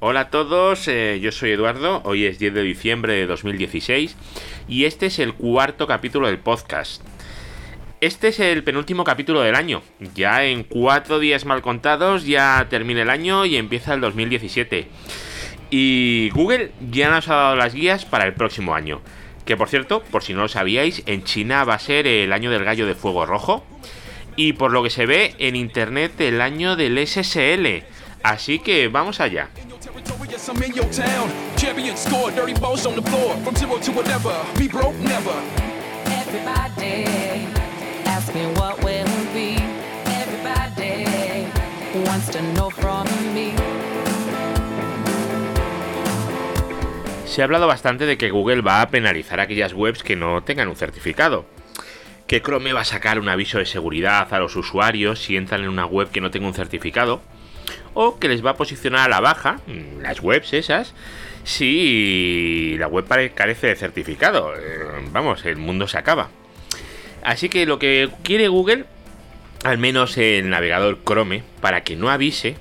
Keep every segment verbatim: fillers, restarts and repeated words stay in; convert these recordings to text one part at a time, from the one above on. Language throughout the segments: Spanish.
Hola a todos, eh, yo soy Eduardo, hoy es diez de diciembre de dos mil dieciséis y este es el cuarto capítulo del podcast. Este es el penúltimo capítulo del año, ya en cuatro días mal contados ya termina el año y empieza el dos mil diecisiete. Y Google ya nos ha dado las guías para el próximo año, que por cierto, por si no lo sabíais, en China va a ser el año del gallo de fuego rojo y por lo que se ve en internet el año del S S L, así que vamos allá. I'm in your town, champion score, dirty balls on the floor, from zero to whatever, be broke never. Everybody asking what will be. Everybody wants to know from me. Se ha hablado bastante de que Google va a penalizar a aquellas webs que no tengan un certificado. Que Chrome va a sacar un aviso de seguridad a los usuarios si entran en una web que no tenga un certificado. O que les va a posicionar a la baja, las webs esas, si la web carece de certificado. Vamos, el mundo se acaba. Así que lo que quiere Google, al menos el navegador Chrome, para que no avise,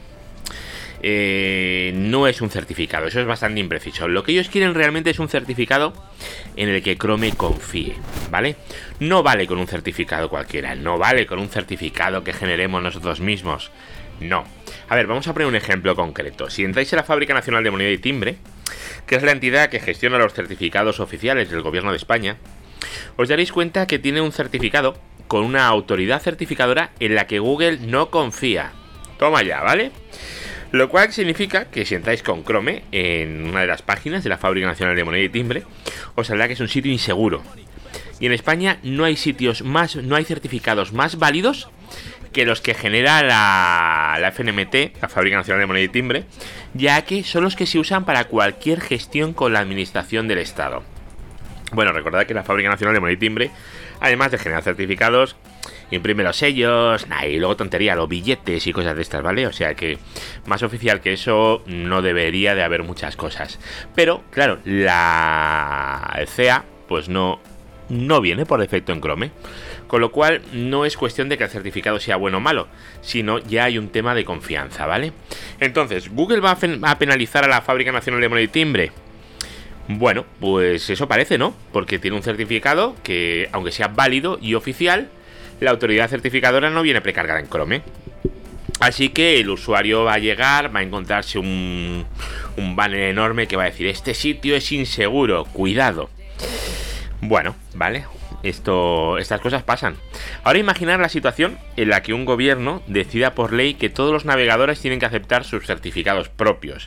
eh, no es un certificado. Eso es bastante impreciso. Lo que ellos quieren realmente es un certificado en el que Chrome confíe, ¿vale? No vale con un certificado cualquiera, no vale con un certificado que generemos nosotros mismos. No. A ver, vamos a poner un ejemplo concreto. Si entráis en la Fábrica Nacional de Moneda y Timbre, que es la entidad que gestiona los certificados oficiales del Gobierno de España, os daréis cuenta que tiene un certificado con una autoridad certificadora en la que Google no confía. Toma ya, ¿vale? Lo cual significa que si entráis con Chrome en una de las páginas de la Fábrica Nacional de Moneda y Timbre, os saldrá que es un sitio inseguro. Y en España no hay sitios más, no hay certificados más válidos que los que genera la, la F N M T, la Fábrica Nacional de Moneda y Timbre, ya que son los que se usan para cualquier gestión con la administración del Estado. Bueno, recordad que la Fábrica Nacional de Moneda y Timbre, además de generar certificados, imprime los sellos, nah, y luego tontería, los billetes y cosas de estas, ¿vale? O sea que más oficial que eso no debería de haber muchas cosas. Pero, claro, la C E A, pues no, no viene por defecto en Chrome. Con lo cual no es cuestión de que el certificado sea bueno o malo, sino ya hay un tema de confianza, ¿vale? Entonces, ¿Google va a penalizar a la Fábrica Nacional de Moneda y Timbre? Bueno, pues eso parece, ¿no? Porque tiene un certificado que, aunque sea válido y oficial, la autoridad certificadora no viene precargada en Chrome. Así que el usuario va a llegar, va a encontrarse un, un banner enorme que va a decir: este sitio es inseguro, cuidado. Bueno, vale. Esto, estas cosas pasan. Ahora imaginar la situación en la que un gobierno decida por ley que todos los navegadores tienen que aceptar sus certificados propios.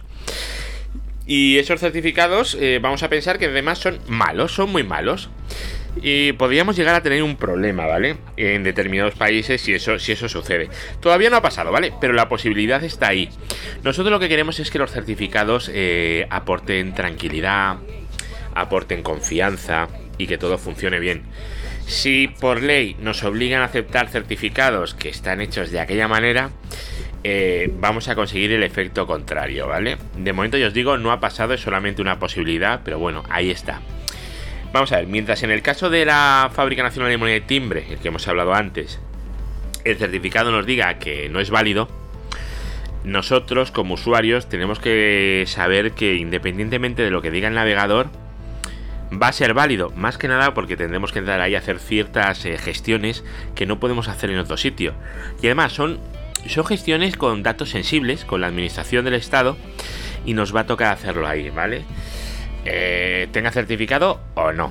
Y esos certificados eh, vamos a pensar que además son malos, son muy malos. Y podríamos llegar a tener un problema, ¿vale? En determinados países si eso, si eso sucede. Todavía no ha pasado, ¿vale? Pero la posibilidad está ahí. Nosotros lo que queremos es que los certificados eh, aporten tranquilidad, aporten confianza y que todo funcione bien. Si por ley nos obligan a aceptar certificados que están hechos de aquella manera, eh, vamos a conseguir el efecto contrario, ¿vale? De momento yo os digo, no ha pasado, es solamente una posibilidad, pero bueno, ahí está. Vamos a ver, mientras en el caso de la Fábrica Nacional de Moneda y Timbre, el que hemos hablado antes, el certificado nos diga que no es válido, nosotros como usuarios tenemos que saber que independientemente de lo que diga el navegador, va a ser válido, más que nada porque tendremos que entrar ahí a hacer ciertas eh, gestiones que no podemos hacer en otro sitio. Y además son, son gestiones con datos sensibles, con la administración del Estado, y nos va a tocar hacerlo ahí, ¿vale? Eh, tenga certificado o no.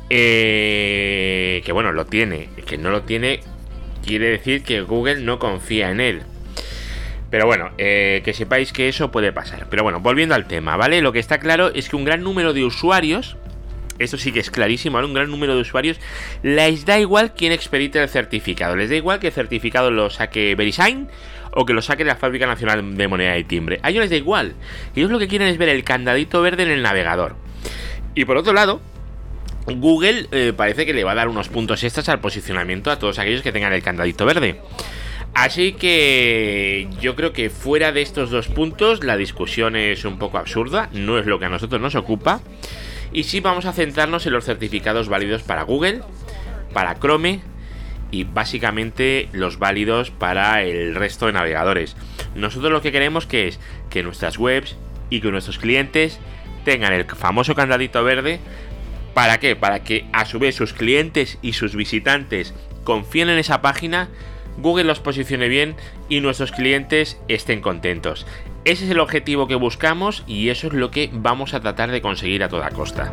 Eh, que bueno, lo tiene, que no lo tiene quiere decir que Google no confía en él. Pero bueno, eh, que sepáis que eso puede pasar. Pero bueno, volviendo al tema, ¿vale? Lo que está claro es que un gran número de usuarios, esto sí que es clarísimo, ¿vale? Un gran número de usuarios les da igual quién expedite el certificado. Les da igual que el certificado lo saque VeriSign o que lo saque la Fábrica Nacional de Moneda y Timbre. A ellos les da igual. Ellos lo que quieren es ver el candadito verde en el navegador. Y por otro lado, Google eh, parece que le va a dar unos puntos extras al posicionamiento a todos aquellos que tengan el candadito verde. Así que yo creo que fuera de estos dos puntos la discusión es un poco absurda, no es lo que a nosotros nos ocupa. Y sí vamos a centrarnos en los certificados válidos para Google, para Chrome y básicamente los válidos para el resto de navegadores. Nosotros lo que queremos que es que nuestras webs y que nuestros clientes tengan el famoso candadito verde. ¿Para qué? Para que a su vez sus clientes y sus visitantes confíen en esa página, Google los posicione bien y nuestros clientes estén contentos. Ese es el objetivo que buscamos y eso es lo que vamos a tratar de conseguir a toda costa.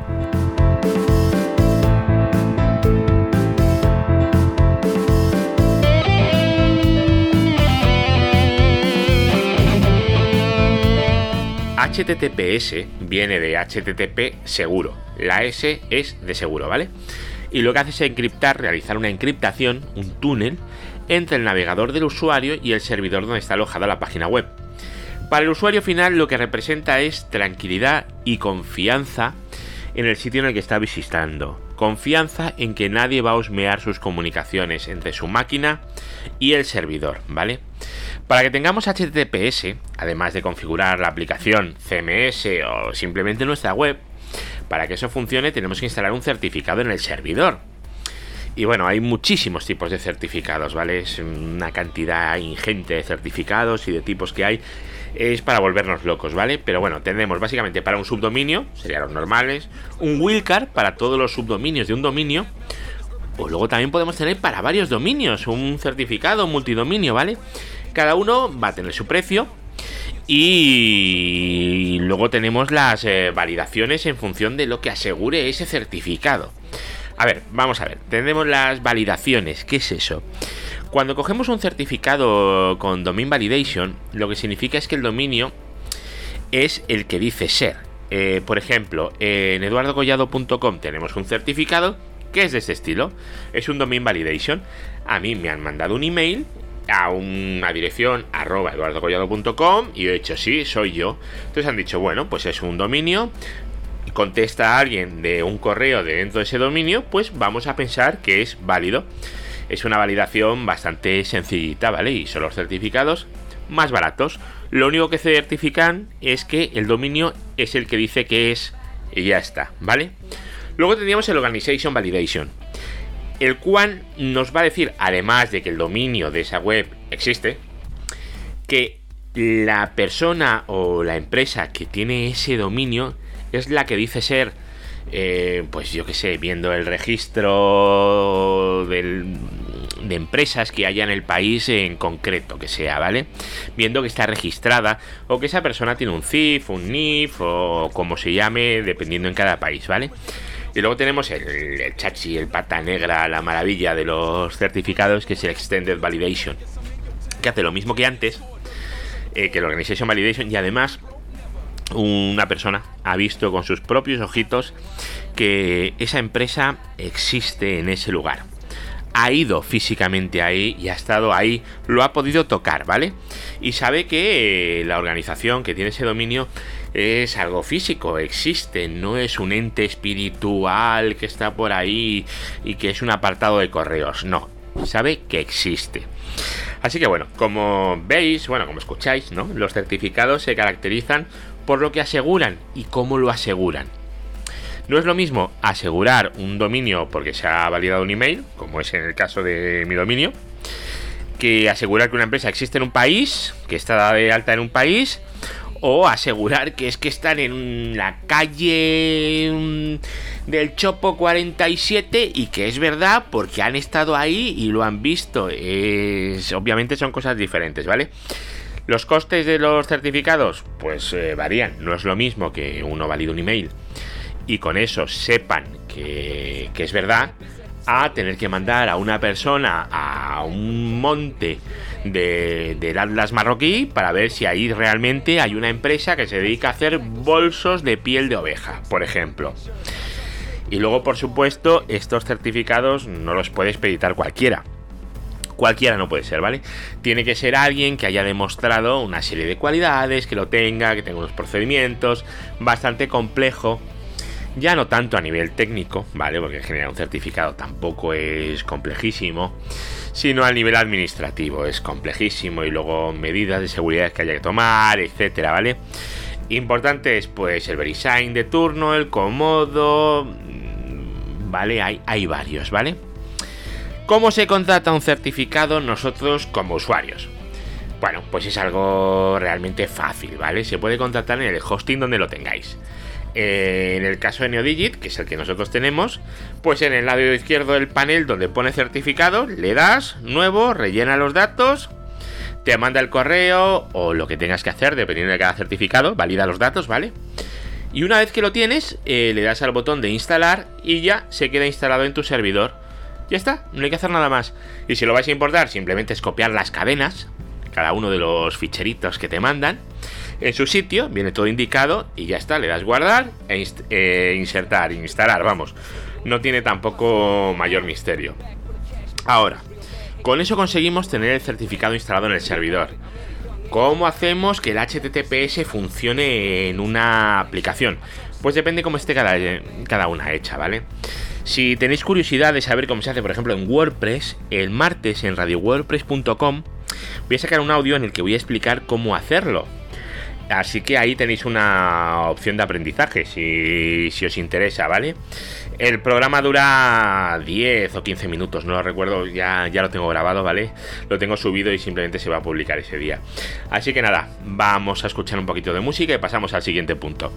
H T T P S viene de H T T P seguro, la S es de seguro, ¿vale? Y lo que hace es encriptar, realizar una encriptación, un túnel, entre el navegador del usuario y el servidor donde está alojada la página web. Para el usuario final lo que representa es tranquilidad y confianza en el sitio en el que está visitando. Confianza en que nadie va a husmear sus comunicaciones entre su máquina y el servidor, ¿vale? Para que tengamos H T T P S, además de configurar la aplicación C M S o simplemente nuestra web, para que eso funcione tenemos que instalar un certificado en el servidor. Y bueno, hay muchísimos tipos de certificados, ¿vale? Es una cantidad ingente de certificados y de tipos que hay. Es para volvernos locos, ¿vale? Pero bueno, tenemos básicamente para un subdominio, serían los normales, un wildcard para todos los subdominios de un dominio, o luego también podemos tener para varios dominios, un certificado multidominio, ¿vale? Cada uno va a tener su precio y luego tenemos las eh, validaciones en función de lo que asegure ese certificado. A ver, vamos a ver, tenemos las validaciones, ¿qué es eso? Cuando cogemos un certificado con Domain Validation, lo que significa es que el dominio es el que dice ser. Eh, por ejemplo, en eduardo collado punto com tenemos un certificado que es de este estilo. Es un Domain Validation. A mí me han mandado un email a una dirección arroba eduardo collado punto com y he dicho sí, soy yo. Entonces han dicho, bueno, pues es un dominio. Contesta a alguien de un correo de dentro de ese dominio, pues vamos a pensar que es válido. Es una validación bastante sencillita, ¿vale? Y son los certificados más baratos. Lo único que certifican es que el dominio es el que dice que es y ya está, ¿vale? Luego tendríamos el Organization Validation, el cual nos va a decir, además de que el dominio de esa web existe, que la persona o la empresa que tiene ese dominio es la que dice ser. Eh, pues yo que sé, viendo el registro del, de empresas que haya en el país en concreto que sea, ¿vale? Viendo que está registrada o que esa persona tiene un C I F, un N I F o como se llame, dependiendo en cada país, ¿vale? Y luego tenemos el, el chachi, el pata negra, la maravilla de los certificados, que es el Extended Validation, que hace lo mismo que antes, eh, que el Organization Validation, y además una persona ha visto con sus propios ojitos que esa empresa existe en ese lugar. Ha ido físicamente ahí y ha estado ahí, lo ha podido tocar, ¿vale? Y sabe que la organización que tiene ese dominio es algo físico, existe, no es un ente espiritual que está por ahí y que es un apartado de correos, no, sabe que existe. Así que bueno, como veis, bueno, como escucháis, ¿no? Los certificados se caracterizan por lo que aseguran y cómo lo aseguran. No es lo mismo asegurar un dominio porque se ha validado un email, como es en el caso de mi dominio, que asegurar que una empresa existe en un país, que está de alta en un país, o asegurar que es que están en la calle del Chopo cuarenta y siete y que es verdad porque han estado ahí y lo han visto. Es, obviamente son cosas diferentes, ¿vale? Los costes de los certificados, pues eh, varían. No es lo mismo que uno valide un email y con eso sepan que, que es verdad, a tener que mandar a una persona a un monte de, del Atlas marroquí para ver si ahí realmente hay una empresa que se dedica a hacer bolsos de piel de oveja, por ejemplo. Y luego, por supuesto, estos certificados no los puede expeditar cualquiera. Cualquiera no puede ser, ¿vale? Tiene que ser alguien que haya demostrado una serie de cualidades, que lo tenga, que tenga unos procedimientos, bastante complejo. Ya no tanto a nivel técnico, ¿vale? Porque generar un certificado tampoco es complejísimo, sino a nivel administrativo es complejísimo y luego medidas de seguridad que haya que tomar, etcétera, ¿vale? Importante es pues el VeriSign de turno, el Comodo, ¿vale? Hay, hay varios, ¿vale? ¿Cómo se contrata un certificado nosotros como usuarios? Bueno, pues es algo realmente fácil, ¿vale? Se puede contratar en el hosting donde lo tengáis. Eh, en el caso de Neodigit, que es el que nosotros tenemos, pues en el lado izquierdo del panel donde pone certificado, le das nuevo, rellena los datos, te manda el correo o lo que tengas que hacer dependiendo de cada certificado, valida los datos, ¿vale? Y una vez que lo tienes, eh, le das al botón de instalar y ya se queda instalado en tu servidor. Ya está, no hay que hacer nada más. Y si lo vais a importar, simplemente es copiar las cadenas, cada uno de los ficheritos que te mandan, en su sitio, viene todo indicado y ya está, le das guardar e inst eh, insertar, instalar, vamos. No tiene tampoco mayor misterio. Ahora, con eso conseguimos tener el certificado instalado en el servidor. ¿Cómo hacemos que el H T T P S funcione en una aplicación? Pues depende cómo esté cada, cada una hecha, ¿vale? Si tenéis curiosidad de saber cómo se hace, por ejemplo, en WordPress, el martes en radio wordpress punto com voy a sacar un audio en el que voy a explicar cómo hacerlo. Así que ahí tenéis una opción de aprendizaje, si, si os interesa, ¿vale? El programa dura diez o quince minutos, no lo recuerdo, ya, ya lo tengo grabado, ¿vale? Lo tengo subido y simplemente se va a publicar ese día. Así que nada, vamos a escuchar un poquito de música y pasamos al siguiente punto.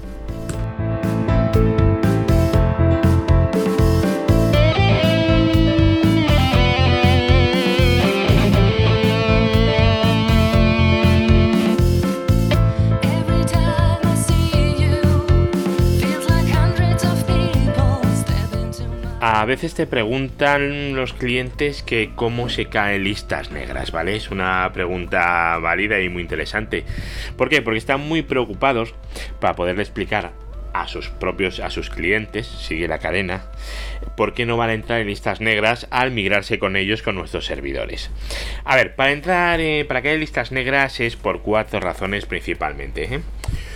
A veces te preguntan los clientes que cómo se caen listas negras, ¿vale? Es una pregunta válida y muy interesante. ¿Por qué? Porque están muy preocupados para poderle explicar a sus propios, a sus clientes, sigue la cadena, por qué no van a entrar en listas negras al migrarse con ellos con nuestros servidores. A ver, para entrar, eh, para caer en listas negras es por cuatro razones principalmente, ¿eh?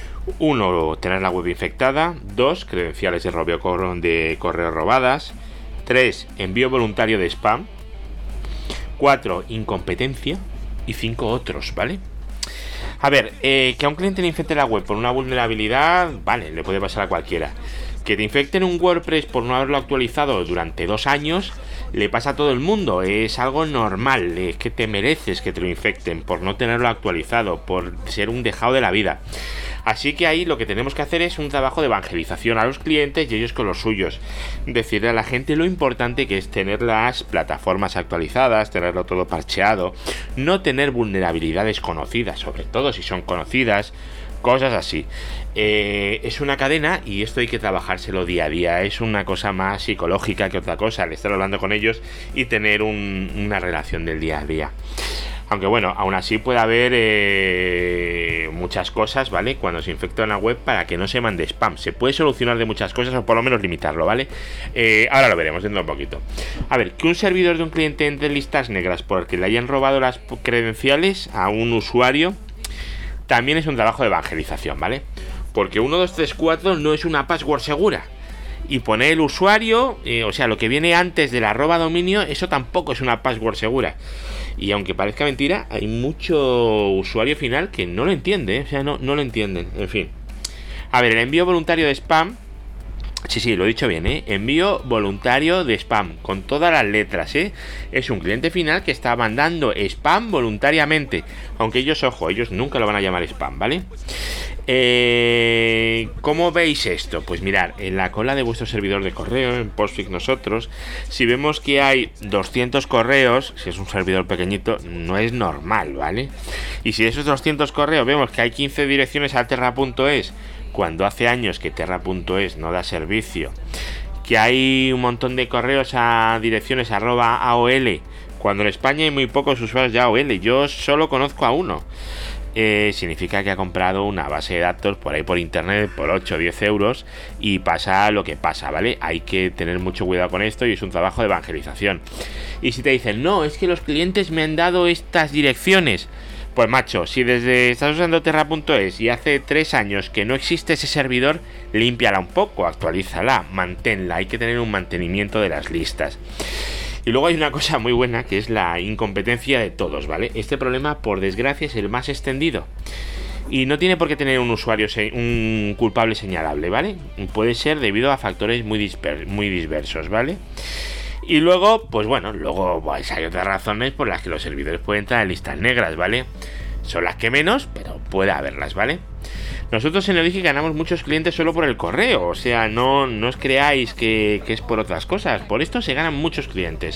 Uno, tener la web infectada. Dos, credenciales de, robio, de correo robadas. Tres, envío voluntario de spam. Cuatro, incompetencia. Y cinco, otros, ¿vale? A ver, eh, que a un cliente le infecte la web por una vulnerabilidad, vale, le puede pasar a cualquiera. Que te infecten un WordPress por no haberlo actualizado durante dos años, le pasa a todo el mundo, es algo normal, es que te mereces que te lo infecten por no tenerlo actualizado, por ser un dejado de la vida. Así que ahí lo que tenemos que hacer es un trabajo de evangelización a los clientes y ellos con los suyos. Decirle a la gente lo importante que es tener las plataformas actualizadas, tenerlo todo parcheado, no tener vulnerabilidades conocidas, sobre todo si son conocidas, cosas así. Eh, es una cadena y esto hay que trabajárselo día a día. Es una cosa más psicológica que otra cosa, el estar hablando con ellos y tener un, una relación del día a día. Aunque bueno, aún así puede haber eh, muchas cosas, ¿vale? Cuando se infecta una web para que no se mande spam. Se puede solucionar de muchas cosas o por lo menos limitarlo, ¿vale? Eh, ahora lo veremos dentro de un poquito. A ver, que un servidor de un cliente entre en listas negras porque le hayan robado las credenciales a un usuario también es un trabajo de evangelización, ¿vale? Porque uno dos tres cuatro no es una password segura. Y poner el usuario, eh, o sea, lo que viene antes del arroba dominio, eso tampoco es una password segura. Y aunque parezca mentira, hay mucho usuario final que no lo entiende, ¿eh? O sea, no, no lo entienden, en fin. A ver, el envío voluntario de spam. Sí, sí, lo he dicho bien, ¿eh? Envío voluntario de spam, con todas las letras, ¿eh? Es un cliente final que está mandando spam voluntariamente. Aunque ellos, ojo, ellos nunca lo van a llamar spam, ¿vale? Eh, ¿Cómo veis esto? Pues mirad, en la cola de vuestro servidor de correo, en Postfix nosotros, si vemos que hay doscientos correos, si es un servidor pequeñito, no es normal, ¿vale? Y si de esos doscientos correos vemos que hay quince direcciones a terra punto es, cuando hace años que terra punto es no da servicio, que hay un montón de correos a direcciones arroba A O L, cuando en España hay muy pocos usuarios de A O L, yo solo conozco a uno. Eh, significa que ha comprado una base de datos por ahí por internet por ocho o diez euros y pasa lo que pasa, ¿vale? Hay que tener mucho cuidado con esto y es un trabajo de evangelización. Y si te dicen, no, es que los clientes me han dado estas direcciones, pues macho, si desde estás usando terra punto es y hace tres años que no existe ese servidor, límpiala un poco, actualízala, manténla, hay que tener un mantenimiento de las listas. Y luego hay una cosa muy buena que es la incompetencia de todos, ¿vale? Este problema, por desgracia, es el más extendido. Y no tiene por qué tener un usuario, un culpable señalable, ¿vale? Puede ser debido a factores muy, disper muy diversos, ¿vale? Y luego, pues bueno, luego pues hay otras razones por las que los servidores pueden entrar en listas negras, ¿vale? Son las que menos, pero puede haberlas, ¿vale? Nosotros en Elogic ganamos muchos clientes solo por el correo, o sea, no, no os creáis que, que es por otras cosas. Por esto se ganan muchos clientes.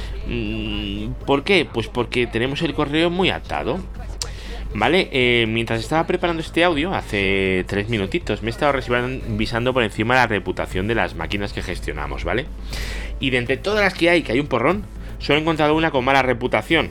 ¿Por qué? Pues porque tenemos el correo muy atado. Vale, eh, mientras estaba preparando este audio, hace tres minutitos, me he estado revisando por encima la reputación de las máquinas que gestionamos, ¿vale? Y de entre todas las que hay, que hay un porrón, solo he encontrado una con mala reputación.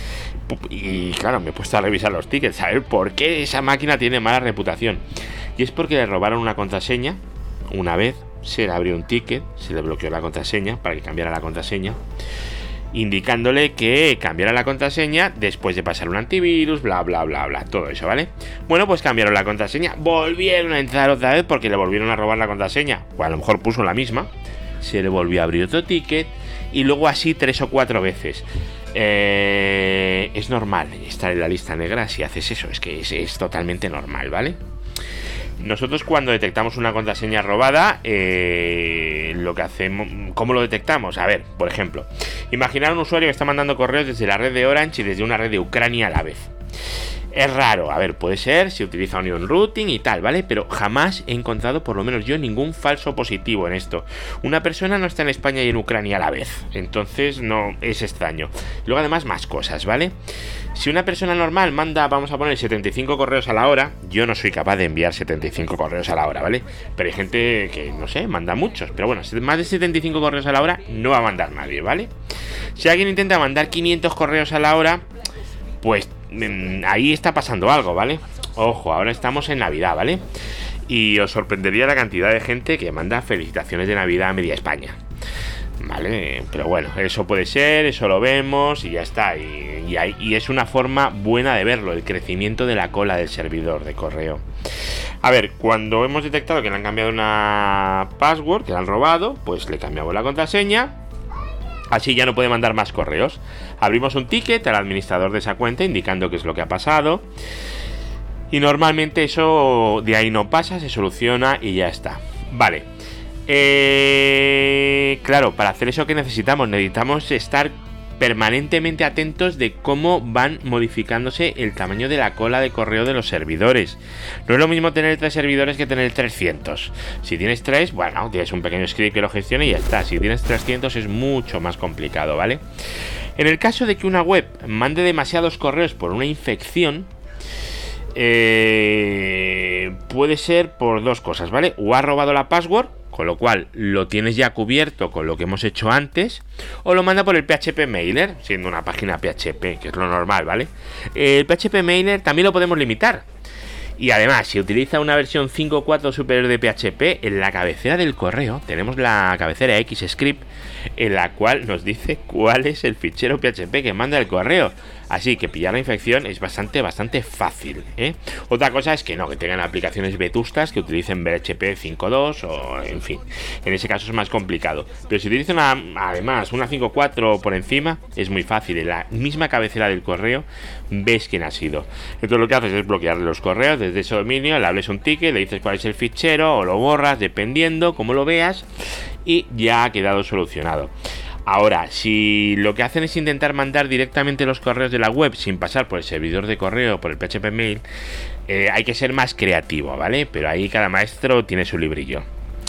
Y claro, me he puesto a revisar los tickets, a ver por qué esa máquina tiene mala reputación. Y es porque le robaron una contraseña una vez, se le abrió un ticket, se le bloqueó la contraseña para que cambiara la contraseña, indicándole que cambiara la contraseña después de pasar un antivirus, bla bla bla bla, todo eso, ¿vale? Bueno, pues cambiaron la contraseña, volvieron a entrar otra vez porque le volvieron a robar la contraseña, o a lo mejor puso la misma, se le volvió a abrir otro ticket y luego así tres o cuatro veces. Eh, es normal estar en la lista negra si haces eso, es que es, es totalmente normal, ¿vale? Nosotros cuando detectamos una contraseña robada, eh, lo que hacemos, ¿cómo lo detectamos? A ver, por ejemplo, imaginar un usuario que está mandando correos desde la red de Orange y desde una red de Ucrania a la vez. Es raro, a ver, puede ser, si utiliza Onion Routing y tal, ¿vale? Pero jamás he encontrado, por lo menos yo, ningún falso positivo en esto. Una persona no está en España y en Ucrania a la vez, entonces no es extraño. Luego además más cosas, ¿vale? Si una persona normal manda, vamos a poner setenta y cinco correos a la hora, yo no soy capaz de enviar setenta y cinco correos a la hora, ¿vale? Pero hay gente que, no sé, manda muchos, pero bueno, más de setenta y cinco correos a la hora no va a mandar nadie, ¿vale? Si alguien intenta mandar quinientos correos a la hora, pues ahí está pasando algo, ¿vale? Ojo, ahora estamos en Navidad, ¿vale? Y os sorprendería la cantidad de gente que manda felicitaciones de Navidad a media España, ¿vale? Pero bueno, eso puede ser, eso lo vemos y ya está. Y, y, hay, y es una forma buena de verlo, el crecimiento de la cola del servidor de correo. A ver, cuando hemos detectado que le han cambiado una password, que le han robado, pues le cambiamos la contraseña. Así ya no puede mandar más correos. Abrimos un ticket al administrador de esa cuenta indicando qué es lo que ha pasado. Y normalmente eso de ahí no pasa, se soluciona y ya está. Vale. Eh, claro, para hacer eso, ¿qué necesitamos? Necesitamos estar permanentemente atentos de cómo van modificándose el tamaño de la cola de correo de los servidores. No es lo mismo tener tres servidores que tener trescientos. Si tienes tres, bueno, tienes un pequeño script que lo gestione y ya está. Si tienes trescientos es mucho más complicado, ¿vale? En el caso de que una web mande demasiados correos por una infección, eh, puede ser por dos cosas, ¿vale? O ha robado la password, con lo cual lo tienes ya cubierto con lo que hemos hecho antes, o lo manda por el P H P Mailer, siendo una página P H P, que es lo normal, ¿vale? El P H P Mailer también lo podemos limitar. Y además, si utiliza una versión cinco punto cuatro superior de P H P, en la cabecera del correo tenemos la cabecera Xscript, en la cual nos dice cuál es el fichero P H P que manda el correo. Así que pillar la infección es bastante, bastante fácil, ¿eh? Otra cosa es que no, que tengan aplicaciones vetustas que utilicen P H P cinco punto dos o, en fin, en ese caso es más complicado. Pero si utilizan una, además una cinco punto cuatro por encima, es muy fácil. En la misma cabecera del correo ves quién ha sido. Entonces lo que haces es bloquearle los correos desde ese dominio, le hables un ticket, le dices cuál es el fichero o lo borras, dependiendo como lo veas, y ya ha quedado solucionado. Ahora, si lo que hacen es intentar mandar directamente los correos de la web sin pasar por el servidor de correo, por el P H P Mail, eh, hay que ser más creativo, ¿vale? Pero ahí cada maestro tiene su librillo.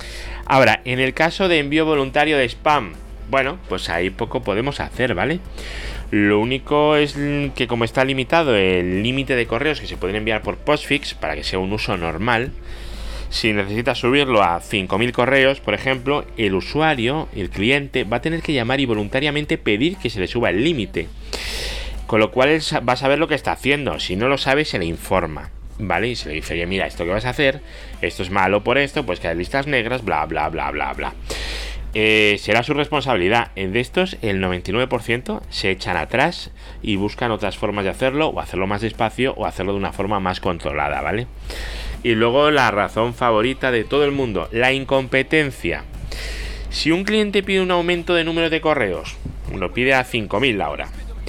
Ahora, en el caso de envío voluntario de spam, bueno, pues ahí poco podemos hacer, ¿vale? Lo único es que como está limitado el límite de correos que se pueden enviar por postfix para que sea un uso normal, si necesitas subirlo a cinco mil correos, por ejemplo, el usuario, el cliente, va a tener que llamar y voluntariamente pedir que se le suba el límite. Con lo cual él va a saber lo que está haciendo. Si no lo sabe, se le informa, ¿vale? Y se le dice, oye, mira, esto que vas a hacer, esto es malo por esto, pues que hay listas negras, bla, bla, bla, bla, bla. Eh, será su responsabilidad. De estos, el noventa y nueve por ciento se echan atrás y buscan otras formas de hacerlo, o hacerlo más despacio, o hacerlo de una forma más controlada, ¿vale? Y luego la razón favorita de todo el mundo, la incompetencia. Si un cliente pide un aumento de número de correos, lo pide a cinco mil la hora,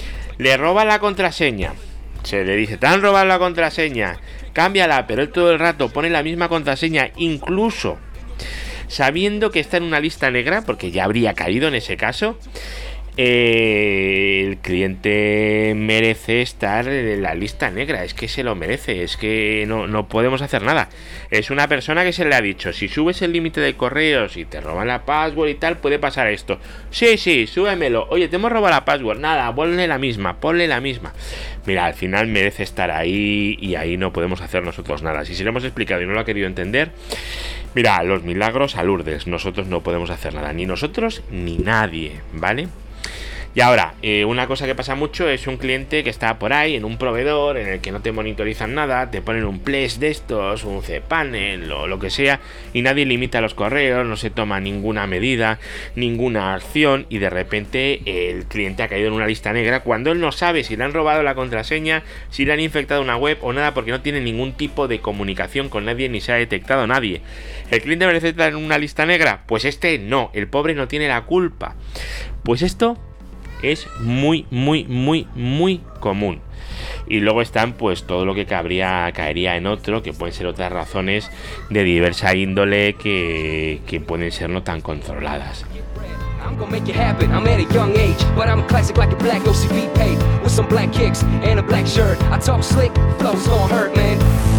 le roba la contraseña, se le dice, te han robado la contraseña, cámbiala, pero él todo el rato pone la misma contraseña, incluso sabiendo que está en una lista negra, porque ya habría caído en ese caso, eh, el cliente merece estar en la lista negra, es que se lo merece, es que no, no podemos hacer nada. Es una persona que se le ha dicho, si subes el límite de correos y te roban la password y tal, puede pasar esto. Sí, sí, súbemelo. Oye, te hemos robado la password, nada, ponle la misma, ponle la misma. Mira, al final merece estar ahí y ahí no podemos hacer nosotros nada. Si se lo hemos explicado y no lo ha querido entender, mira, los milagros a Lourdes, nosotros no podemos hacer nada, ni nosotros ni nadie, ¿vale? Y ahora, eh, una cosa que pasa mucho es un cliente que está por ahí en un proveedor en el que no te monitorizan nada, te ponen un Plex de estos, un cPanel o lo que sea, y nadie limita los correos, no se toma ninguna medida, ninguna acción, y de repente eh, el cliente ha caído en una lista negra cuando él no sabe si le han robado la contraseña, si le han infectado una web o nada, porque no tiene ningún tipo de comunicación con nadie ni se ha detectado nadie. ¿El cliente merece estar en una lista negra? Pues este no, el pobre no tiene la culpa. Pues esto es muy, muy, muy, muy común. Y luego están pues todo lo que cabría, caería en otro, que pueden ser otras razones de diversa índole que, que pueden ser no tan controladas. I'm gonna make it happen, I'm at a young age, but I'm a classic like a black O C B paid, with some black kicks and a black shirt. I talk slick, flow's gonna hurt, man.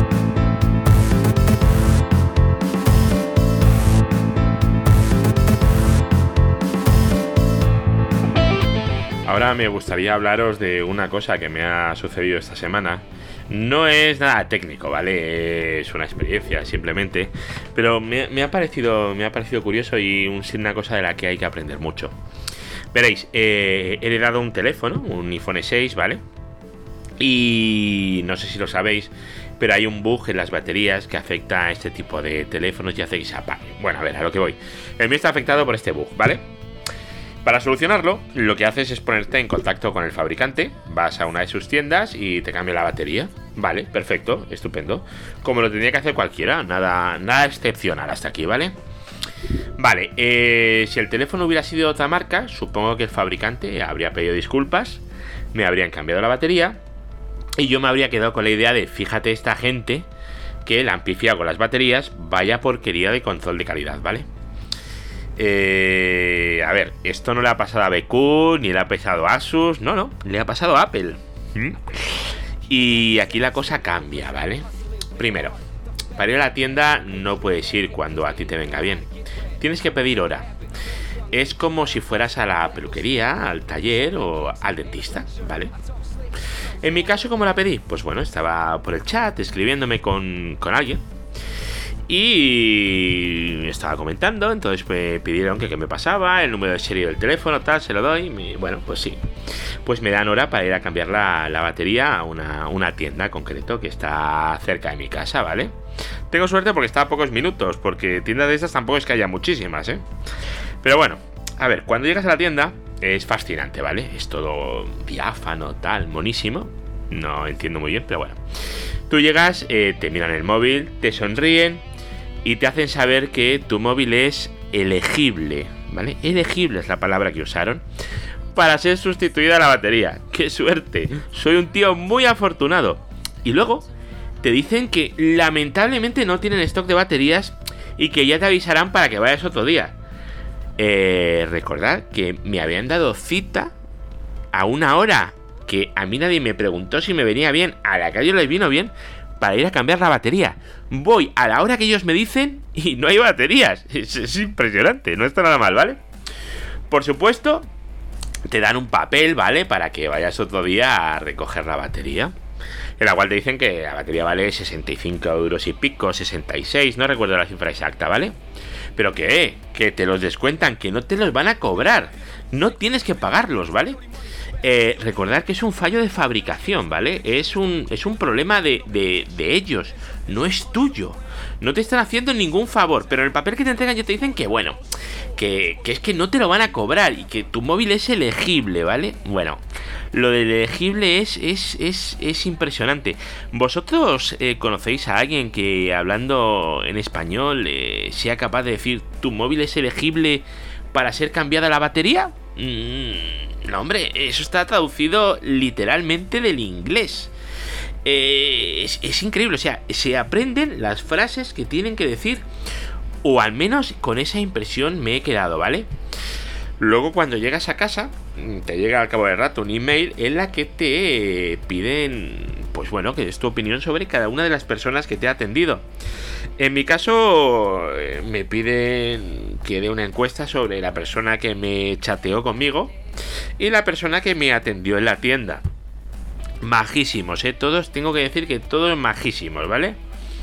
Ahora me gustaría hablaros de una cosa que me ha sucedido esta semana. No es nada técnico, ¿vale? Es una experiencia, simplemente. Pero me, me ha parecido, me ha parecido curioso y un, una cosa de la que hay que aprender mucho. Veréis, eh, he heredado un teléfono, un iPhone seis, ¿vale? Y no sé si lo sabéis, pero hay un bug en las baterías que afecta a este tipo de teléfonos y hace que se apague. Bueno, a ver, a lo que voy. El mío está afectado por este bug, ¿vale? Para solucionarlo, lo que haces es ponerte en contacto con el fabricante, vas a una de sus tiendas y te cambia la batería. Vale, perfecto, estupendo. Como lo tendría que hacer cualquiera, nada, nada excepcional hasta aquí, ¿vale? Vale, eh, si el teléfono hubiera sido de otra marca, supongo que el fabricante habría pedido disculpas, me habrían cambiado la batería y yo me habría quedado con la idea de, fíjate esta gente que la han pifiado con las baterías, vaya porquería de control de calidad, ¿vale? Eh, a ver, esto no le ha pasado a B Q, ni le ha pasado a Asus, no, no, le ha pasado a Apple. ¿Mm? Y aquí la cosa cambia, ¿vale? Primero, para ir a la tienda no puedes ir cuando a ti te venga bien. Tienes que pedir hora. Es como si fueras a la peluquería, al taller o al dentista, ¿vale? En mi caso, ¿cómo la pedí? Pues bueno, estaba por el chat escribiéndome con, con alguien y estaba comentando, entonces me pidieron que qué me pasaba, el número de serie del teléfono, tal, se lo doy, y bueno, pues sí. Pues me dan hora para ir a cambiar la, la batería a una, una tienda concreto que está cerca de mi casa, ¿vale? Tengo suerte porque está a pocos minutos, porque tiendas de estas tampoco es que haya muchísimas, ¿eh? Pero bueno, a ver, cuando llegas a la tienda es fascinante, ¿vale? Es todo diáfano, tal, monísimo. No entiendo muy bien, pero bueno. Tú llegas, eh, te miran el móvil, te sonríen y te hacen saber que tu móvil es elegible, ¿vale? Elegible es la palabra que usaron para ser sustituida la batería. ¡Qué suerte! Soy un tío muy afortunado. Y luego te dicen que lamentablemente no tienen stock de baterías y que ya te avisarán para que vayas otro día. Eh, recordad que me habían dado cita a una hora, que a mí nadie me preguntó si me venía bien, a la que a ellos les vino bien, para ir a cambiar la batería. Voy a la hora que ellos me dicen y no hay baterías. Es, es impresionante, no está nada mal, ¿vale? Por supuesto, te dan un papel, ¿vale? Para que vayas otro día a recoger la batería, en la cual te dicen que la batería vale sesenta y cinco euros y pico, sesenta y seis, no recuerdo la cifra exacta, ¿vale? Pero que, que te los descuentan, que no te los van a cobrar, no tienes que pagarlos, ¿vale? Eh, recordad que es un fallo de fabricación, ¿vale? Es un, es un problema de, de, de ellos, no es tuyo. No te están haciendo ningún favor, pero en el papel que te entregan ya te dicen que, bueno, que, que es que no te lo van a cobrar y que tu móvil es elegible, ¿vale? Bueno, lo del elegible es, es, es, es impresionante. ¿Vosotros eh, conocéis a alguien que, hablando en español, eh, sea capaz de decir tu móvil es elegible para ser cambiada la batería? Mm, no, hombre, eso está traducido literalmente del inglés. Eh, es, es increíble, o sea, se aprenden las frases que tienen que decir, o al menos con esa impresión me he quedado, ¿vale? Luego cuando llegas a casa, te llega al cabo del rato un email en la que te piden, pues bueno, que es tu opinión sobre cada una de las personas que te ha atendido. En mi caso, me piden que dé una encuesta sobre la persona que me chateó conmigo y la persona que me atendió en la tienda. Majísimos, ¿eh? Todos, tengo que decir que todos majísimos, ¿vale?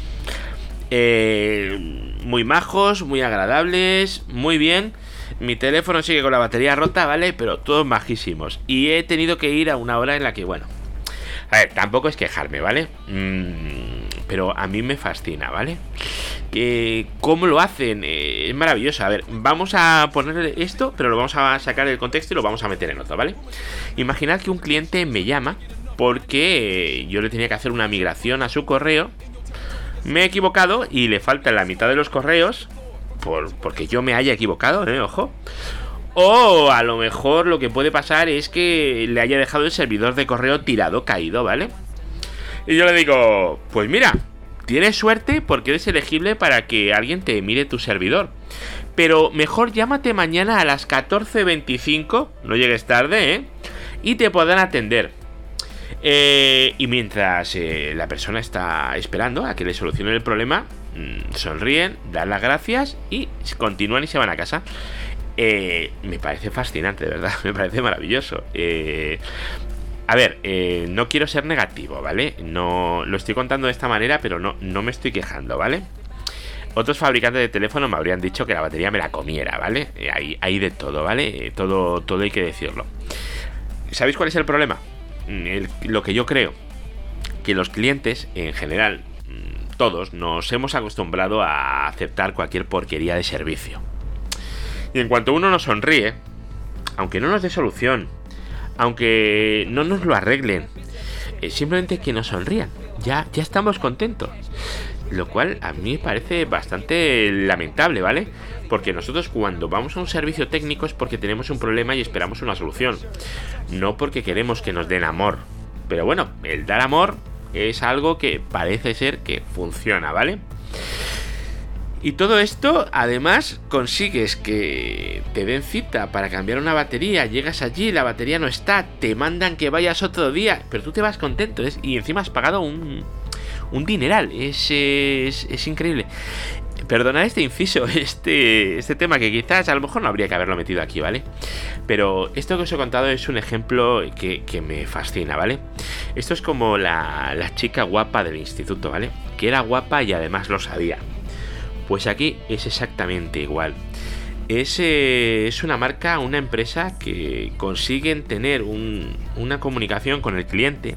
Eh, muy majos, muy agradables, muy bien. Mi teléfono sigue con la batería rota, ¿vale? Pero todos majísimos. Y he tenido que ir a una hora en la que, bueno... A ver, tampoco es quejarme, ¿vale? Mm, pero a mí me fascina, ¿vale? Que ¿cómo lo hacen? Eh, es maravilloso. A ver, vamos a poner esto, pero lo vamos a sacar del contexto y lo vamos a meter en otro, ¿vale? Imaginad que un cliente me llama porque yo le tenía que hacer una migración a su correo. Me he equivocado y le falta la mitad de los correos por, porque yo me haya equivocado, ¿eh? Ojo. O a lo mejor lo que puede pasar es que le haya dejado el servidor de correo tirado, caído, ¿vale? Y yo le digo, pues mira, tienes suerte porque eres elegible para que alguien te mire tu servidor. Pero mejor llámate mañana a las catorce veinticinco, no llegues tarde, ¿eh? Y te podrán atender. Eh, y mientras eh, la persona está esperando a que le solucione el problema, mmm, sonríen, dan las gracias y continúan y se van a casa. Eh, me parece fascinante, de verdad, me parece maravilloso. Eh, a ver, eh, no quiero ser negativo, ¿vale? No lo estoy contando de esta manera, pero no, no me estoy quejando, ¿vale? Otros fabricantes de teléfonos me habrían dicho que la batería me la comiera, ¿vale? Eh, hay, hay de todo, ¿vale? Eh, todo, todo hay que decirlo. ¿Sabéis cuál es el problema? El, lo que yo creo, que los clientes en general, todos nos hemos acostumbrado a aceptar cualquier porquería de servicio. Y en cuanto uno nos sonríe, aunque no nos dé solución, aunque no nos lo arreglen, eh, simplemente que nos sonrían, ya, ya estamos contentos. Lo cual a mí me parece bastante lamentable, ¿vale? Porque nosotros cuando vamos a un servicio técnico es porque tenemos un problema y esperamos una solución, no porque queremos que nos den amor. Pero bueno, el dar amor es algo que parece ser que funciona, ¿vale? Y todo esto, además, consigues que te den cita para cambiar una batería, llegas allí, la batería no está, te mandan que vayas otro día, pero tú te vas contento, ¿eh? Y encima has pagado un, un dineral, es, es, es increíble. Perdonad este inciso, este, este tema que quizás a lo mejor no habría que haberlo metido aquí, ¿vale? Pero esto que os he contado es un ejemplo que, que me fascina, ¿vale? Esto es como la, la chica guapa del instituto, ¿vale? Que era guapa y además lo sabía. Pues aquí es exactamente igual. Es, eh, es una marca, una empresa que consiguen tener un, una comunicación con el cliente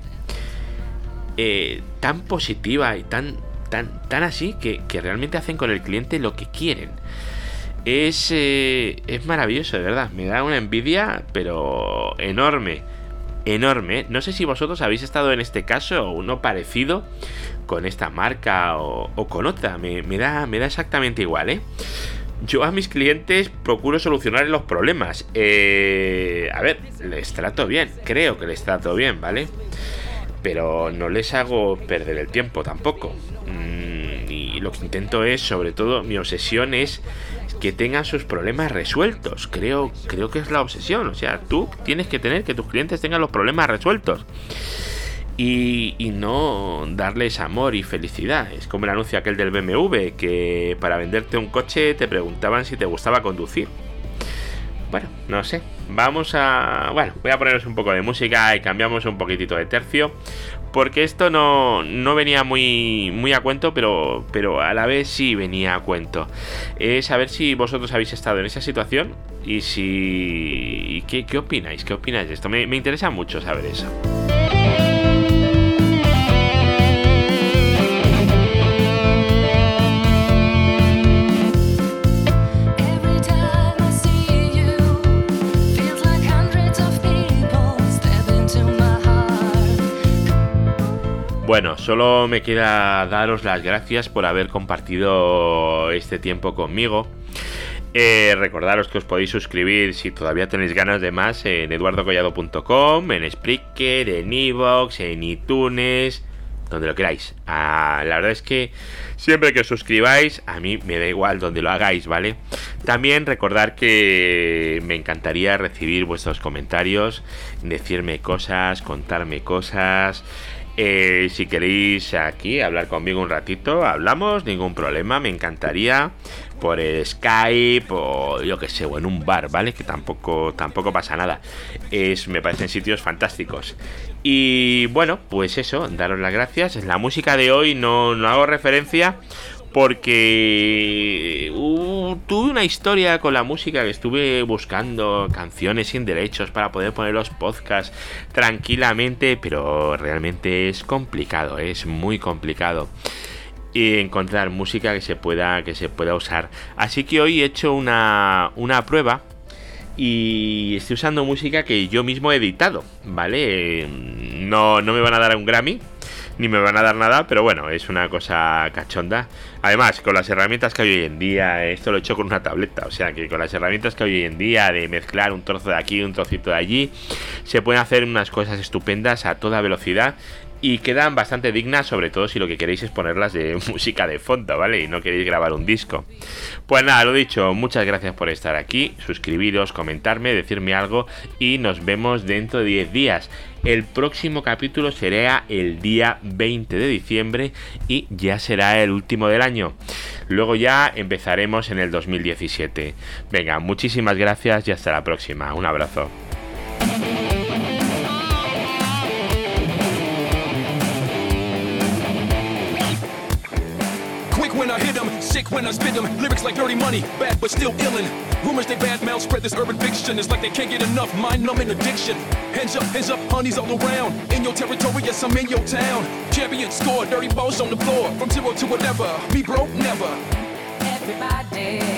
eh, tan positiva y tan, tan, tan así que, que realmente hacen con el cliente lo que quieren. Es, eh, es maravilloso, de verdad. Me da una envidia, pero enorme. Enorme. No sé si vosotros habéis estado en este caso o uno parecido con esta marca o, o con otra. Me, me, da, me da exactamente igual, ¿eh? Yo a mis clientes procuro solucionar los problemas. Eh, a ver, les trato bien. Creo que les trato bien, ¿vale? Pero no les hago perder el tiempo tampoco. Mm, y lo que intento es, sobre todo, mi obsesión es que tengan sus problemas resueltos. Creo, creo que es la obsesión. O sea, tú tienes que tener que tus clientes tengan los problemas resueltos. Y, y no darles amor y felicidad. Es como el anuncio aquel del B M W, que para venderte un coche te preguntaban si te gustaba conducir. Bueno, no sé. Vamos a... Bueno, voy a poneros un poco de música y cambiamos un poquitito de tercio, porque esto no, no venía muy, muy a cuento, pero, pero a la vez sí venía a cuento. Es saber si vosotros habéis estado en esa situación y si... ¿Qué, qué opináis? ¿Qué opináis de esto? Me, me interesa mucho saber eso. Bueno, solo me queda daros las gracias por haber compartido este tiempo conmigo. Eh, recordaros que os podéis suscribir si todavía tenéis ganas de más en eduardo collado punto com, en Spreaker, en iVoox, en iTunes, donde lo queráis. Ah, la verdad es que siempre que os suscribáis, a mí me da igual donde lo hagáis, ¿vale? También recordar que me encantaría recibir vuestros comentarios, decirme cosas, contarme cosas. Eh, si queréis aquí hablar conmigo un ratito, hablamos, ningún problema, me encantaría. Por el Skype o yo que sé, o en un bar, ¿vale? Que tampoco, tampoco pasa nada. Es, me parecen sitios fantásticos. Y bueno, pues eso, daros las gracias. La música de hoy no, no hago referencia porque uh, tuve una historia con la música que estuve buscando canciones sin derechos para poder poner los podcasts tranquilamente, pero realmente es complicado, ¿eh? Es muy complicado y encontrar música que se pueda que se pueda usar. Así que hoy he hecho una, una prueba y estoy usando música que yo mismo he editado, ¿vale? No, no me van a dar un Grammy ni me van a dar nada, pero bueno, es una cosa cachonda. Además, con las herramientas que hay hoy en día, esto lo he hecho con una tableta, o sea que con las herramientas que hay hoy en día de mezclar un trozo de aquí, un trocito de allí, se pueden hacer unas cosas estupendas a toda velocidad y quedan bastante dignas, sobre todo si lo que queréis es ponerlas de música de fondo, ¿vale? Y no queréis grabar un disco. Pues nada, lo dicho, muchas gracias por estar aquí, suscribiros, comentarme, decirme algo y nos vemos dentro de diez días. El próximo capítulo será el día veinte de diciembre y ya será el último del año. Luego ya empezaremos en el dos mil diecisiete. Venga, muchísimas gracias y hasta la próxima. Un abrazo. When I hit 'em, sick when I spit 'em, lyrics like dirty money, bad but still illin'. Rumors they bad mouth spread this urban fiction. It's like they can't get enough mind-numbing addiction. Hands up, hands up, honeys all around. In your territory, yes, I'm in your town. Champion score, dirty balls on the floor. From zero to whatever, me broke, never. Everybody